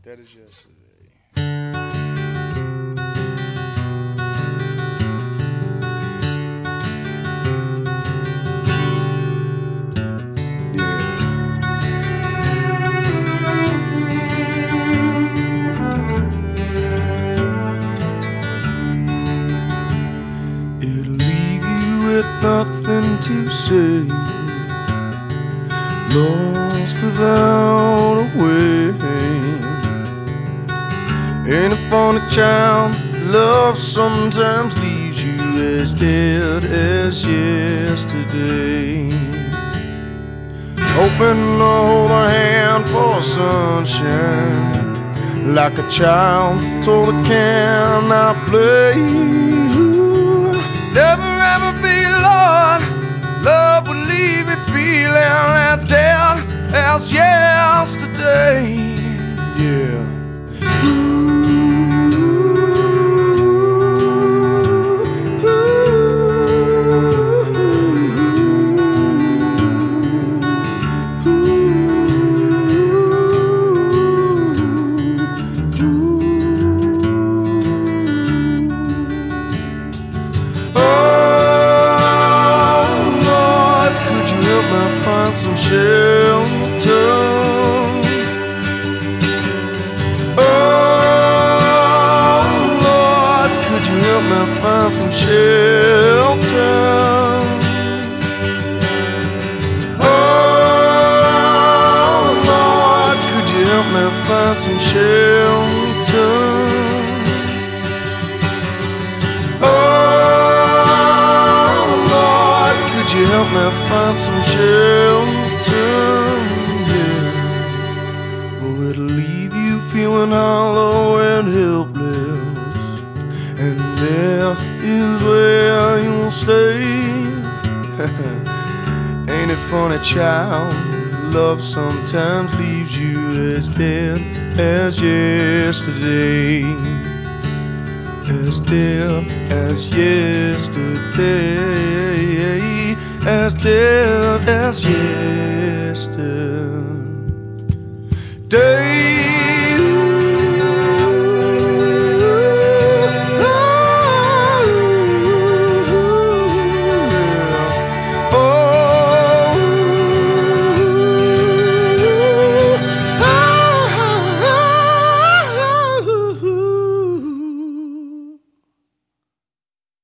Dead as yesterday. It'll leave you with nothing to say, lost without a way. Ain't it funny, child? Love sometimes leaves you as dead as yesterday. Hoping to hold a hand for sunshine, like a child told a can I play. Ooh, never ever be alone. Love will leave me feeling as dead as yesterday. Yeah. Find some shelter. Oh Lord, could you help me find some shelter? Oh Lord, could you help me find some shelter? You help me find some shelter, yeah. Oh, it'll leave you feeling hollow and helpless, and there is where you'll stay. Ain't it funny, child? Love sometimes leaves you as dead as yesterday. As dead as yesterday, as dead as yesterday.